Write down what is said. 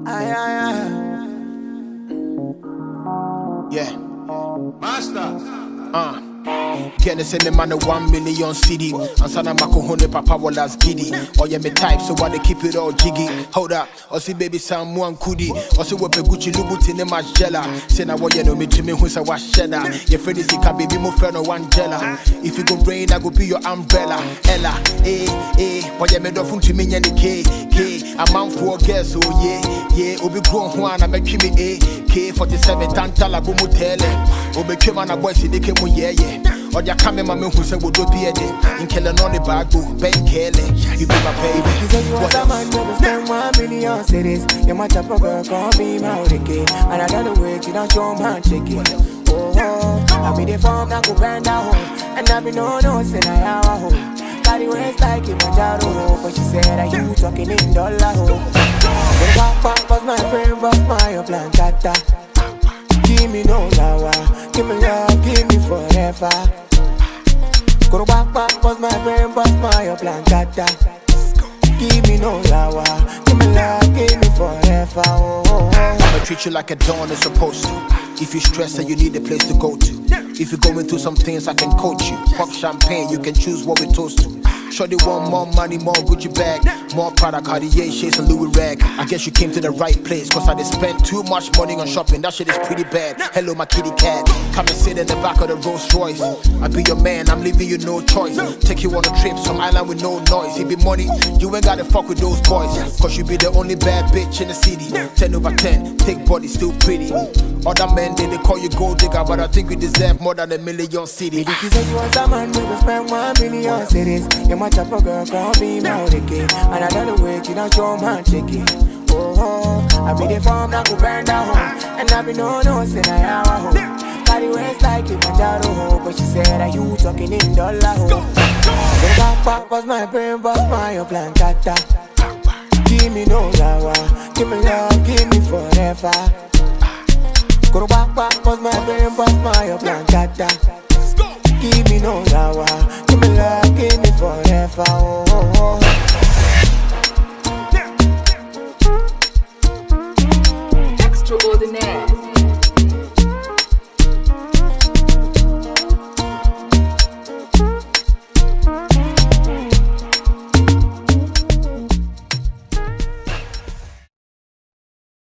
Aye, aye, aye. Yeah. Master. Kenny say me man a 1 million CD. And sana mako hone papa was giddy. Or yeah me type so why they keep it all jiggy. Hold up, or see baby someone kudi. Or see what Gucci Lubuti ne majella. Say na what you know me to me who's a wash cheddar. Your friend is a baby mo friend or one jella. If you go rain I go be your umbrella. Ella, what you made of to me any K. A man for girls so yeah. Obi grown one I make me K47 tantala go mutele. Obi came on a boy see they came yeah. Or ya come in my man who said would be a day. In Kellan on the bag, Ben Kelly. You be my baby. You say you want a man to spend 1 million cities. You might have a girl, call me my kid. And I don't wait, you don't show man chicken. Oh, I be the form that go bend down. And I be no, say I have a home. Body waist like it, my jaro. But she said that you talking in dollar. Pop, was my brain, was my plan, tata. Give me no lawa, give me love, give me forever. Go back, was my brain, was my plan, tata. Give me no lawa, give me love, give me forever. I'ma treat you like a dawn is supposed to. If you stress and you need a place to go to. If you're going through some things, I can coach you. Pop champagne, you can choose what we toast to. Shorty want more money, more Gucci bag, more Prada, Cartier, shades and Louis rag. I guess you came to the right place, cause I did spend too much money on shopping. That shit is pretty bad. Hello, my kitty cat. Come and sit in the back of the Rolls Royce. I be your man, I'm leaving you no choice. Take you on a trip, some island with no noise. It be money, you ain't gotta fuck with those boys. Cause you be the only bad bitch in the city. 10/10, thick body, still pretty. Other men, they call you gold digger, but I think we deserve more than 1 million cities. If you say you want a man to spend 1 million cities, you might have a girl, call me my kid. And I don't wait, you don't show man chicken. Oh, I be the form that go burn down. And I be no, say I have a home. Body waist like it, my jaro. But she said that you talking in dollar. Pop, was my brain, was my plan, tata. Give me no lawa, give me love, give me forever. Go back, was my brain, was my plan, tata. Give me no lawa, give me love, give me forever.